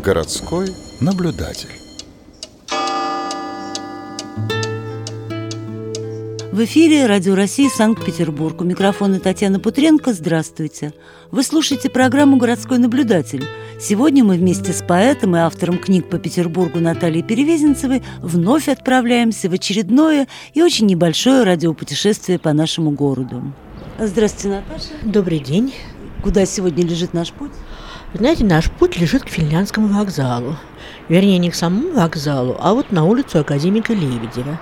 Городской наблюдатель. В эфире Радио России, Санкт-Петербург. У микрофона Татьяна Путренко. Здравствуйте. Вы слушаете программу «Городской наблюдатель». Сегодня мы вместе с поэтом и автором книг по Петербургу Натальей Перевезенцевой вновь отправляемся в очередное и очень небольшое радиопутешествие по нашему городу. Здравствуйте, Наташа. Добрый день. Куда сегодня лежит наш путь? Знаете, наш путь лежит к Финляндскому вокзалу. Вернее, не к самому вокзалу, а вот на улицу Академика Лебедева.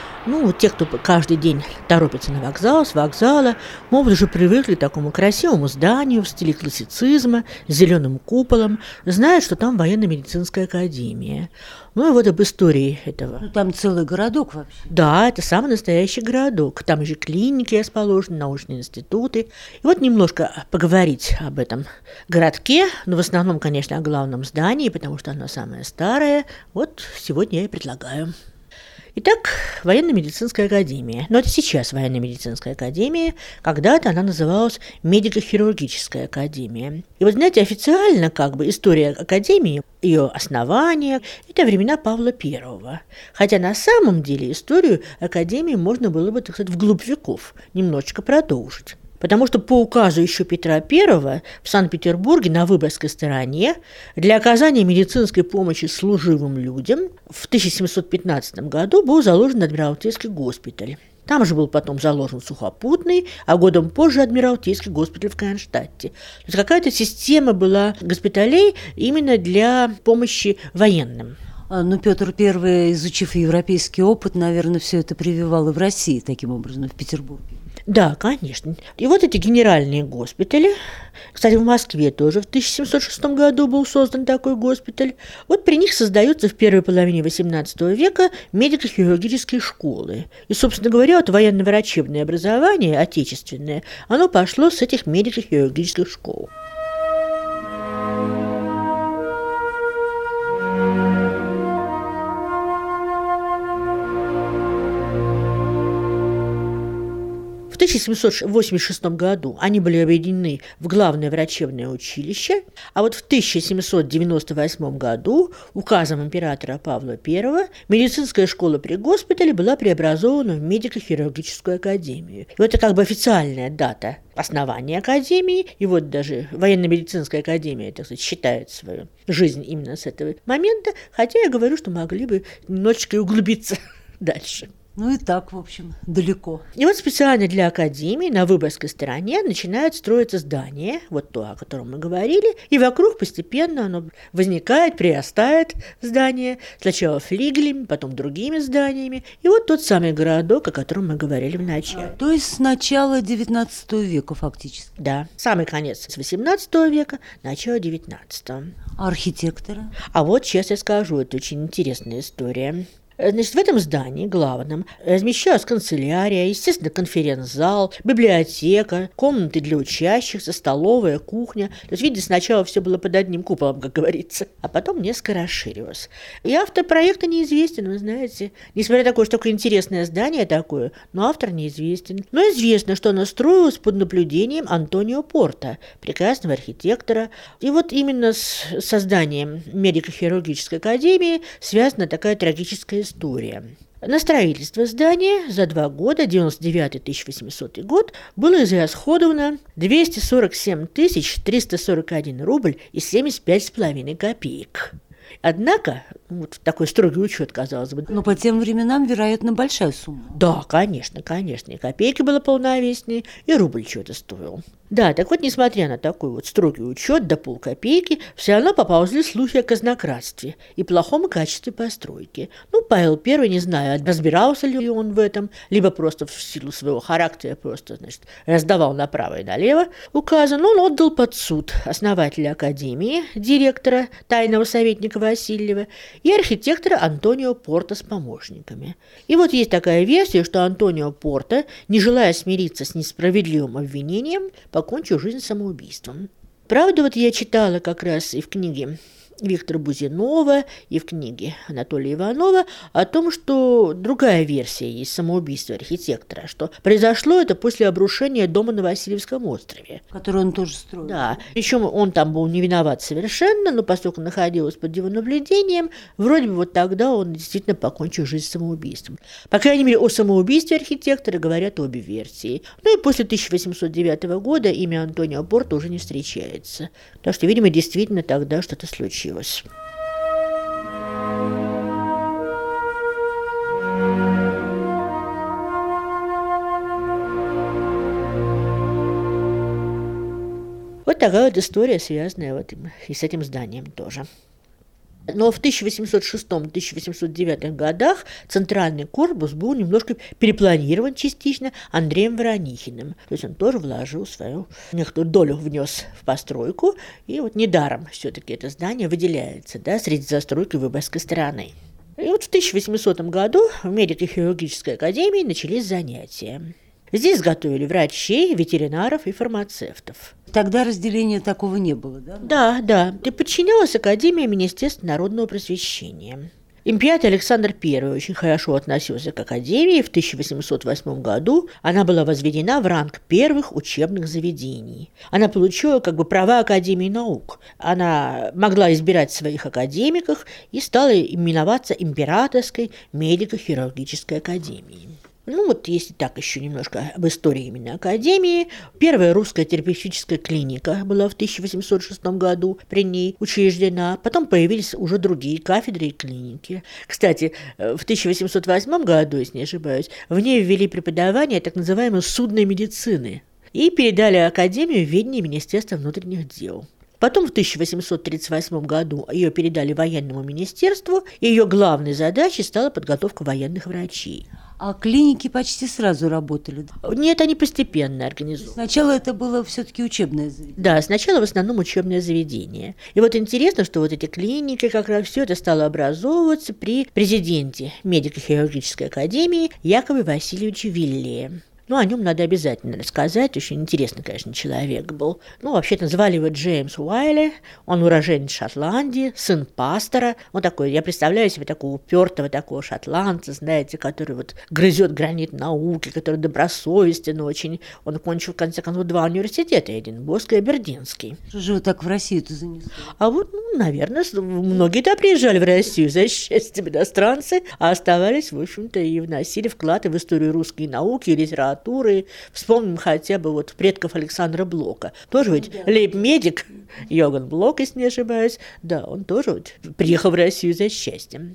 Те, кто каждый день торопится на вокзал, с вокзала, могут уже привыкли к такому красивому зданию в стиле классицизма, с зеленым куполом, знают, что там военно-медицинская академия. И вот об истории этого. Там целый городок вообще. Да, это самый настоящий городок. Там же клиники расположены, научные институты. И вот немножко поговорить об этом городке, но в основном, конечно, о главном здании, потому что оно самое старое. Вот сегодня я и предлагаю. Итак, военно-медицинская академия. Но это сейчас военно-медицинская академия. Когда-то она называлась медико-хирургическая академия. И вот, знаете, официально история академии, ее основание – это времена Павла I. Хотя на самом деле историю академии можно было бы, так сказать, вглубь веков немножечко продолжить. Потому что по указу еще Петра I в Санкт-Петербурге на Выборгской стороне для оказания медицинской помощи служивым людям в 1715 году был заложен Адмиралтейский госпиталь. Там же был потом заложен Сухопутный, а годом позже Адмиралтейский госпиталь в Кронштадте. То есть какая-то система была госпиталей именно для помощи военным. Петр I, изучив европейский опыт, наверное, все это прививал и в России, таким образом, в Петербурге. Да, конечно. И вот эти генеральные госпитали, кстати, в Москве тоже в 1706 году был создан такой госпиталь. Вот при них создаются в первой половине XVIII века медико-хирургические школы. И, собственно говоря, вот военно-врачебное образование отечественное, оно пошло с этих медико-хирургических школ. В 1786 году они были объединены в главное врачебное училище, а вот в 1798 году указом императора Павла I медицинская школа при госпитале была преобразована в медико-хирургическую академию. И вот это официальная дата основания академии, и вот даже военно-медицинская академия, так сказать, считает свою жизнь именно с этого момента, хотя я говорю, что могли бы немножечко углубиться дальше. И так, в общем, далеко. И вот специально для академии на Выборгской стороне начинает строиться здание, вот то, о котором мы говорили, и вокруг постепенно оно возникает, прирастает здание, сначала флигелями, потом другими зданиями, и вот тот самый городок, о котором мы говорили в начале. То есть с начала XIX века фактически. Да, самый конец с XVIII века, начало XIX. А архитекторы? А вот сейчас я скажу, это очень интересная история. Значит, в этом здании главном размещалась канцелярия, естественно, конференц-зал, библиотека, комнаты для учащихся, столовая, кухня. То есть, видите, сначала все было под одним куполом, как говорится, а потом несколько расширилось. И автор проекта неизвестен, вы знаете. Несмотря на такое, что такое интересное здание такое, но автор неизвестен. Но известно, что оно строилось под наблюдением Антонио Порта, прекрасного архитектора. И вот именно с созданием медико-хирургической академии связана такая трагическая история. На строительство здания за 2 года, 99-1800 год, было израсходовано 247 341 рубль и 75,5 копеек. Однако, вот такой строгий учет, казалось бы. Но по тем временам, вероятно, большая сумма. Да, конечно. И копейки было полновесные, и рубль что-то стоил. Да, так вот, несмотря на такой вот строгий учет до полкопейки, все равно поползли слухи о казнократстве и плохом качестве постройки. Павел I, не знаю, разбирался ли он в этом, либо просто в силу своего характера раздавал направо и налево указы, но он отдал под суд основателя академии, директора, тайного советника Васильева и архитектора Антонио Порта с помощниками. И вот есть такая версия, что Антонио Порта, не желая смириться с несправедливым обвинением, покончил жизнь самоубийством. Правда, вот я читала как раз и в книге Виктора Бузинова и в книге Анатолия Иванова о том, что другая версия есть самоубийства архитектора, что произошло это после обрушения дома на Васильевском острове. Который он тоже строил. Да, причем он там был не виноват совершенно, но поскольку находился под его наблюдением, вроде бы вот тогда он действительно покончил жизнь самоубийством. По крайней мере, о самоубийстве архитектора говорят обе версии. Ну и после 1809 года имя Антонио Порто уже не встречается. Так что, видимо, действительно тогда что-то случилось. Вот такая вот история, связанная вот и с этим зданием тоже. Но в 1806-1809 годах центральный корпус был немножко перепланирован частично Андреем Воронихиным. То есть он тоже вложил свою некоторую долю, внес в постройку. И вот недаром все-таки это здание выделяется, да, среди застройки выборгской стороны. И вот в 1800 году в медико-хирургической академии начались занятия. Здесь готовили врачей, ветеринаров и фармацевтов. Тогда разделения такого не было, да? Да. И подчинялась Академия Министерства народного просвещения. Император Александр I очень хорошо относился к Академии. В 1808 году она была возведена в ранг первых учебных заведений. Она получила права Академии наук. Она могла избирать своих академиков и стала именоваться Императорской медико-хирургической академией. Ну вот, если так еще немножко об истории именно Академии. Первая русская терапевтическая клиника была в 1806 году при ней учреждена. Потом появились уже другие кафедры и клиники. Кстати, в 1808 году, если не ошибаюсь, в ней ввели преподавание так называемой судной медицины и передали Академию в ведение Министерства внутренних дел. Потом в 1838 году ее передали военному министерству, и ее главной задачей стала подготовка военных врачей. А клиники почти сразу работали? Нет, они постепенно организованы. Сначала это было все-таки учебное заведение? Да, сначала в основном учебное заведение. И вот интересно, что вот эти клиники, как раз все это стало образовываться при президенте медико-хирургической академии Якове Васильевиче Виллее. Ну, о нем надо обязательно рассказать. Очень интересный, конечно, человек был. Ну, вообще-то звали его Джеймс Уайли. Он уроженец Шотландии, сын пастора. Он такой, я представляю себе такого упертого такого шотландца, знаете, который вот грызет гранит науки, который добросовестен очень. Он окончил, в конце концов, 2 университета, Эдинбургский и Абердинский. Что же вы так в Россию-то занесли? А вот, наверное, многие-то приезжали в Россию за счастьем иностранцы, а оставались, в общем-то, и вносили вклад в историю русской науки и литературы. Вспомним хотя бы вот предков Александра Блока. Тоже ведь лейб-медик Йоган Блок, если не ошибаюсь. Да, он тоже вот приехал в Россию за счастьем.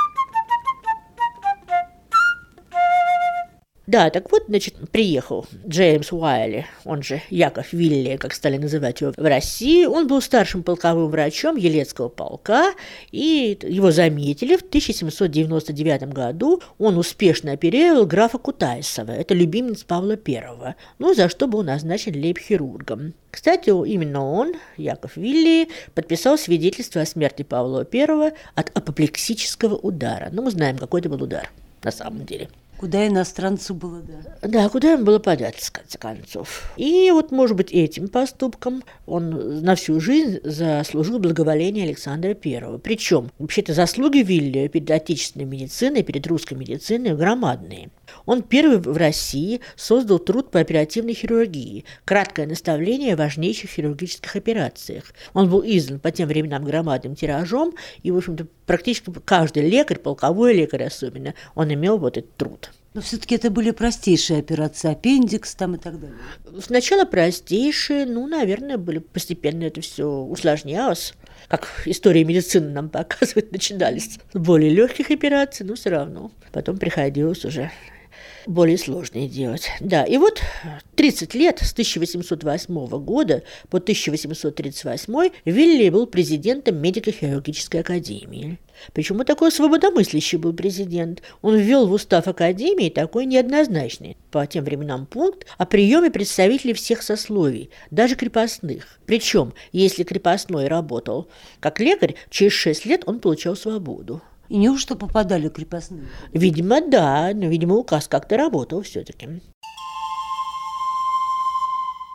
Да, так вот, значит, приехал Джеймс Уайли, он же Яков Вилле, как стали называть его в России. Он был старшим полковым врачом Елецкого полка, и его заметили в 1799 году. Он успешно оперировал графа Кутайсова, это любимец Павла I, за что был назначен лейб-хирургом. Кстати, именно он, Яков Вилле, подписал свидетельство о смерти Павла I от апоплексического удара. Мы знаем, какой это был удар на самом деле. Куда иностранцу было, да? Да, куда ему было податься, в конце концов. И вот, может быть, этим поступком он на всю жизнь заслужил благоволение Александра I. Причем, вообще-то, заслуги Вилле перед отечественной медициной, перед русской медициной громадные. Он первый в России создал труд по оперативной хирургии, краткое наставление о важнейших хирургических операциях. Он был издан по тем временам громадным тиражом, и, в общем-то, практически каждый лекарь, полковой лекарь особенно, он имел вот этот труд. Но все-таки это были простейшие операции, аппендикс там и так далее. Сначала простейшие, наверное, были постепенно это все усложнялось. Как история медицины нам показывает, начинались с более легких операций, но все равно. Потом приходилось уже более сложные делать. Да, и вот 30 лет, с 1808 года по 1838 Вилле был президентом медико-хирургической академии. Причем он такой свободомыслящий был президент. Он ввел в устав академии такой неоднозначный по тем временам пункт о приеме представителей всех сословий, даже крепостных. Причем, если крепостной работал как лекарь, через 6 лет он получал свободу. И неужто попадали крепостные? Видимо, да, но, видимо, указ как-то работал все-таки. В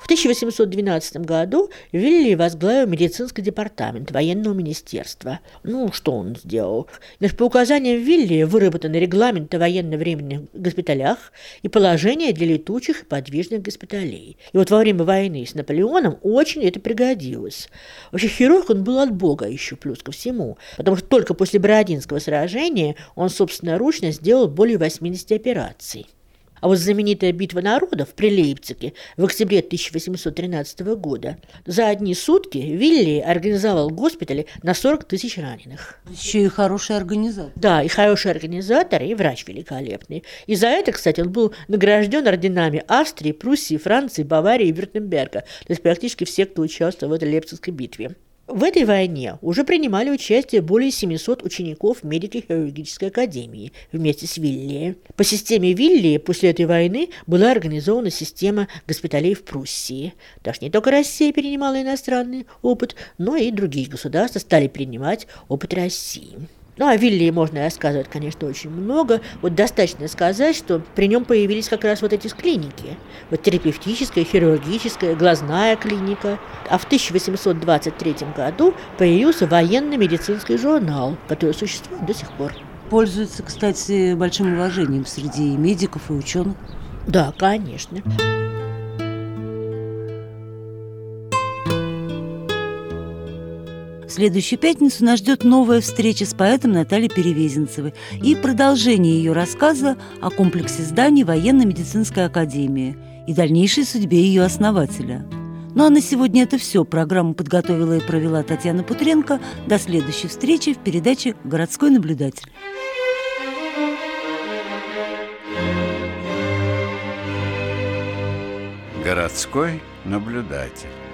1812 году Вилли возглавил медицинский департамент военного министерства. Что он сделал? Значит, по указаниям Вилли выработаны регламенты о военно-временных госпиталях и положения для летучих и подвижных госпиталей. И вот во время войны с Наполеоном очень это пригодилось. Вообще хирург он был от Бога еще плюс ко всему, потому что только после Бородинского сражения он собственноручно сделал более 80 операций. А вот знаменитая битва народов при Лейпциге в октябре 1813 года за одни сутки Вилли организовал госпитали на 40 тысяч раненых. Еще и хороший организатор. Да, и хороший организатор, и врач великолепный. И за это, кстати, он был награжден орденами Австрии, Пруссии, Франции, Баварии и Вюртемберга. То есть практически все, кто участвовал в этой Лейпцигской битве. В этой войне уже принимали участие более 700 учеников медико-хирургической академии вместе с Вилли. По системе Вилли после этой войны была организована система госпиталей в Пруссии. Так что не только Россия перенимала иностранный опыт, но и другие государства стали принимать опыт России. О Вилли можно рассказывать, конечно, очень много. Вот достаточно сказать, что при нем появились как раз вот эти клиники. Вот терапевтическая, хирургическая, глазная клиника. А в 1823 году появился военно-медицинский журнал, который существует до сих пор. Пользуется, кстати, большим уважением среди медиков и ученых. Да, конечно. В следующую пятницу нас ждет новая встреча с поэтом Натальей Перевезенцевой и продолжение ее рассказа о комплексе зданий военно-медицинской академии и дальнейшей судьбе ее основателя. Ну а на сегодня это все. Программу подготовила и провела Татьяна Путренко. До следующей встречи в передаче «Городской наблюдатель». Городской наблюдатель.